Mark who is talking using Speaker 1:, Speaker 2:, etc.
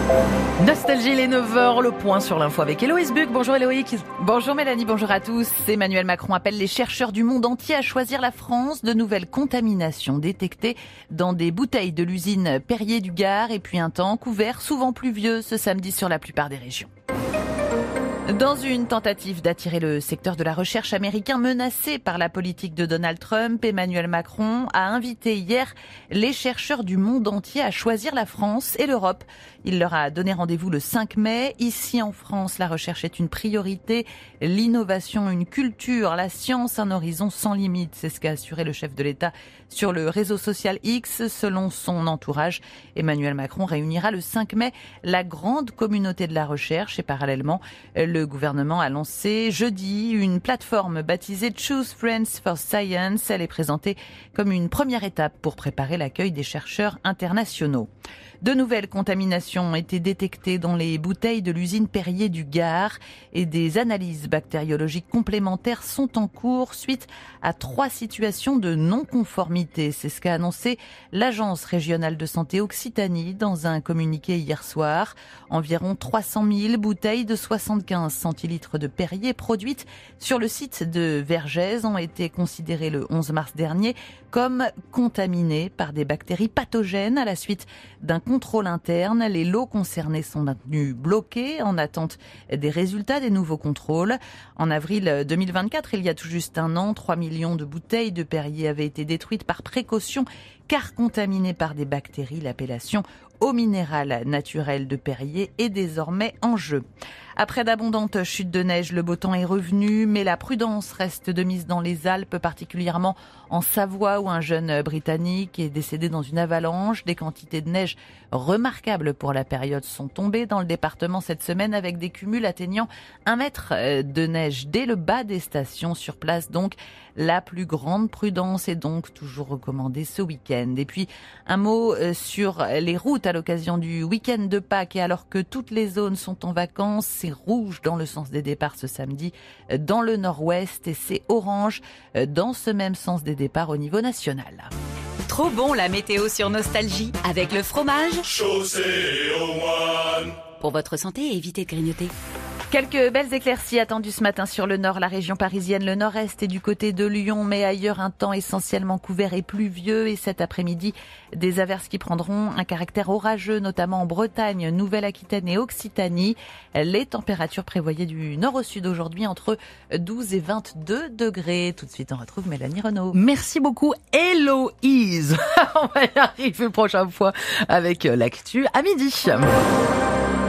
Speaker 1: Nostalgie, les 9h, le point sur l'info avec Héloïse Buc. Bonjour Héloïse.
Speaker 2: Bonjour Mélanie, bonjour à tous. Emmanuel Macron appelle les chercheurs du monde entier à choisir la France. De nouvelles contaminations détectées dans des bouteilles de l'usine Perrier du Gard et puis un temps couvert souvent pluvieux ce samedi sur la plupart des régions. Dans une tentative d'attirer le secteur de la recherche américain menacé par la politique de Donald Trump, Emmanuel Macron a invité hier les chercheurs du monde entier à choisir la France et l'Europe. Il leur a donné rendez-vous le 5 mai. Ici en France, la recherche est une priorité, l'innovation une culture, la science un horizon sans limite. C'est ce qu'a assuré le chef de l'État sur le réseau social X. Selon son entourage, Emmanuel Macron réunira le 5 mai la grande communauté de la recherche et parallèlement, le gouvernement a lancé jeudi une plateforme baptisée Choose Friends for Science. Elle est présentée comme une première étape pour préparer l'accueil des chercheurs internationaux. De nouvelles contaminations ont été détectées dans les bouteilles de l'usine Perrier du Gard et des analyses bactériologiques complémentaires sont en cours suite à 3 situations de non-conformité. C'est ce qu'a annoncé l'Agence régionale de santé Occitanie dans un communiqué hier soir. Environ 300 000 bouteilles de 75 centilitres de Perrier produites sur le site de Vergès ont été considérées le 11 mars dernier comme contaminées par des bactéries pathogènes à la suite d'un contrôle interne. Les lots concernés sont maintenus bloqués en attente des résultats des nouveaux contrôles. En avril 2024, il y a tout juste un an, 3 millions de bouteilles de Perrier avaient été détruites par précaution car contaminées par des bactéries. L'appellation eau minérale naturelle de Perrier est désormais en jeu. Après d'abondantes chutes de neige, le beau temps est revenu, mais la prudence reste de mise dans les Alpes, particulièrement en Savoie où un jeune Britannique est décédé dans une avalanche. Des quantités de neige remarquables pour la période sont tombées dans le département cette semaine avec des cumuls atteignant 1 mètre de neige dès le bas des stations. Sur place donc, la plus grande prudence est donc toujours recommandée ce week-end. Et puis un mot sur les routes à l'occasion du week-end de Pâques et alors que toutes les zones sont en vacances, c'est rouge dans le sens des départs ce samedi dans le nord-ouest et c'est orange dans ce même sens des départs au niveau national.
Speaker 3: Trop bon la météo sur Nostalgie avec le fromage
Speaker 4: Chaussée au moine.
Speaker 3: Pour votre santé, évitez de grignoter.
Speaker 2: Quelques belles éclaircies attendues ce matin sur le nord, la région parisienne, le nord-est et du côté de Lyon, mais ailleurs un temps essentiellement couvert et pluvieux. Et cet après-midi, des averses qui prendront un caractère orageux, notamment en Bretagne, Nouvelle-Aquitaine et Occitanie. Les températures prévoyaient du nord au sud aujourd'hui entre 12 et 22 degrés. Tout de suite, on retrouve Mélanie Renaud.
Speaker 1: Merci beaucoup Héloïse. On va y arriver la prochaine fois avec l'actu à midi.